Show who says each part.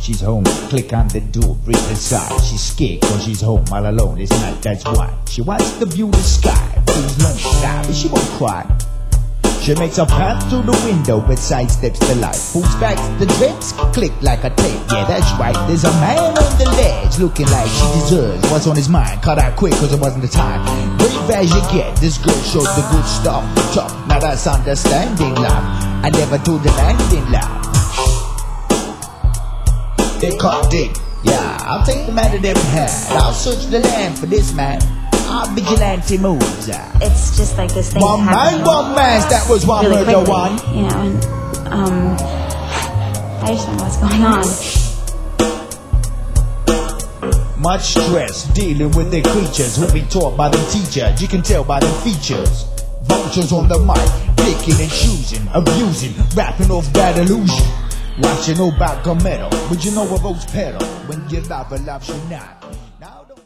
Speaker 1: she's home. Click on the door, breathe inside. She's scared cause she's home all alone this night, that's why. She wants to view the sky, feels lonely now, but she won't cry. She makes a path through the window but sidesteps the light. Pulls back the drapes, click like a tape. Yeah, that's right, there's a man on the ledge looking like she deserves what's on his mind. Cut out quick cause it wasn't the time. Brave as you get, this girl showed the good stuff. Tough, now that's understanding love. I never told the landing love. They caught Dick, yeah, I'll take the man that they've had. I'll search the land for this man. Our vigilante moves.
Speaker 2: It's just like this thing.
Speaker 1: One man, that was one
Speaker 2: really
Speaker 1: murder
Speaker 2: quickly,
Speaker 1: one.
Speaker 2: You know, and I just don't know what's going on.
Speaker 1: Much stress dealing with the creatures who be taught by the teachers. You can tell by the features. Vultures on the mic, picking and choosing, abusing, rapping off that illusion. Watching no back on metal, but you know what votes pedal when your lover loves you not.